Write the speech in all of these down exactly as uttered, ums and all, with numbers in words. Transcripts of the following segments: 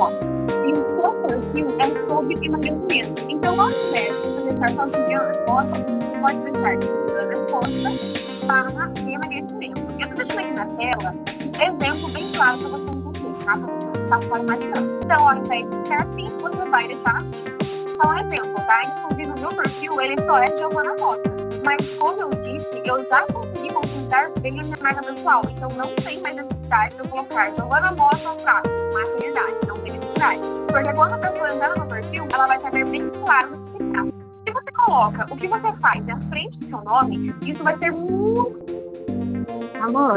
moto. E o seu perfil é sobre emagrecimento. Então, ao invés de você deixar só Juliana Costa, você pode deixar Juliana Costa barra emagrecimento. Eu estou deixando aqui na tela um exemplo bem claro para você entender, tá? Para você passar imaginando. Então, ao invés de ficar assim, você vai deixar assim. Então, um exemplo, tá? Inclusive, o meu perfil, ele só é Giovana Costa. Mas, como eu disse, eu já consegui conquistar bem a minha marca pessoal. Então, não tem mais necessidade de eu colocar Giovana Costa para maternidade. Não tem necessidade. Porque quando a pessoa entrar no meu perfil, ela vai saber bem claro no que está. Se você coloca o que você faz na frente do seu nome, isso vai ser muito... Alô?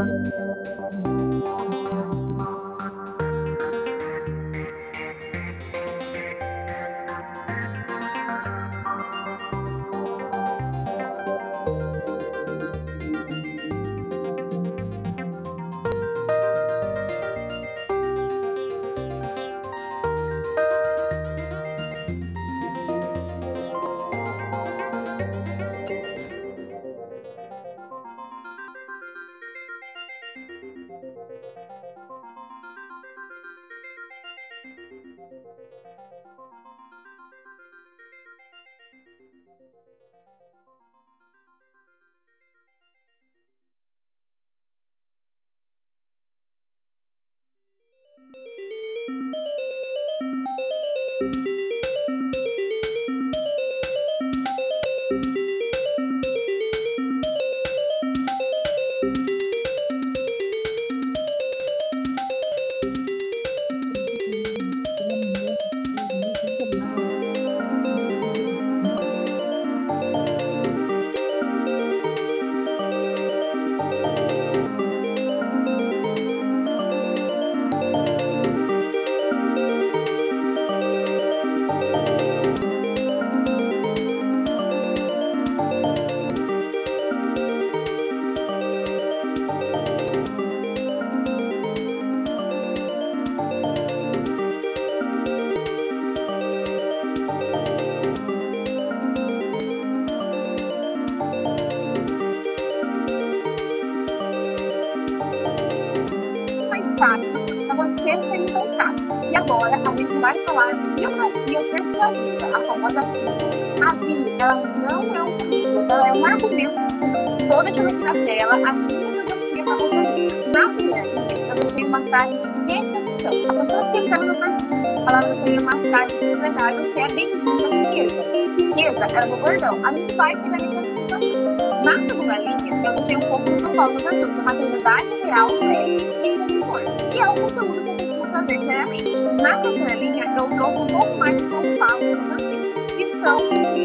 Para você ser encontrado. E agora a gente vai falar de biografia persuasiva, a famosa bio. A bio, ela não é um currículo, ela é um argumento. Estou deixando aqui na tela a minha biografia para você ver. Na primeira linha, eu deixei uma frase de recepção. A pessoa que está no meu perfil, ela tem uma frase de plenário que é bem-vinda à riqueza. Riqueza era do bordão. A gente vai chegar nessa situação. Na segunda linha, eu deixei um pouco do que eu falo no perfil, que é maternidade real, leve e com humor. E é o conteúdo que eu costumo fazer diariamente. Na terceira linha, eu trouxe um pouco mais do que eu falo no perfil, que são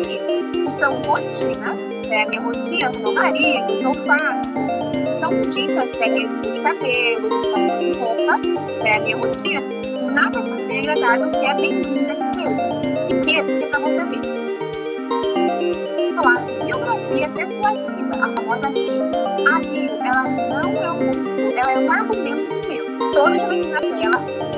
que são rotinas, é, minha rotina com meu marido, que eu faço, são dicas, que é de cabelo, de roupa, é, minha rotina. Na terceira linha, que é bem-vinda à riqueza. Riqueza, que é pra você ver. Falar de biografia persuasiva, a famosa bio. A bio, ela não é um currículo, ela é um argumento de Deus. Toda vez na tela.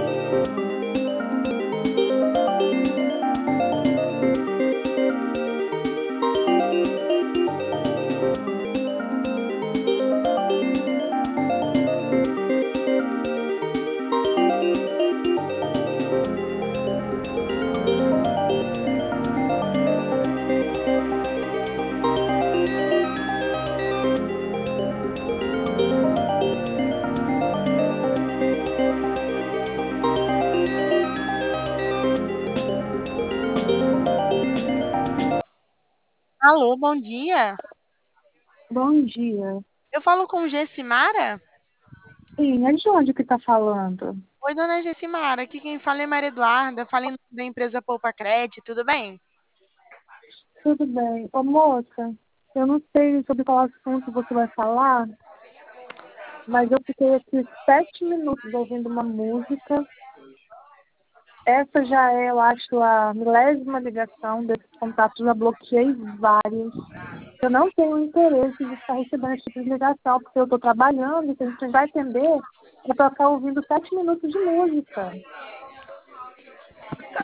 Alô, bom dia. Bom dia. Eu falo com Gessimara? Sim, é de onde que tá falando? Oi, dona Gessimara. Aqui quem fala é Maria Eduarda, falo em nome da empresa Poupa Cred, tudo bem? Tudo bem. Ô, moça, eu não sei sobre qual assunto você vai falar, mas eu fiquei aqui sete minutos ouvindo uma música. Essa já é, eu acho, a milésima ligação desses contatos, já bloqueei vários. Eu não tenho interesse de estar recebendo esse tipo de ligação, porque eu estou trabalhando, se a gente vai atender, é para ficar ouvindo sete minutos de música.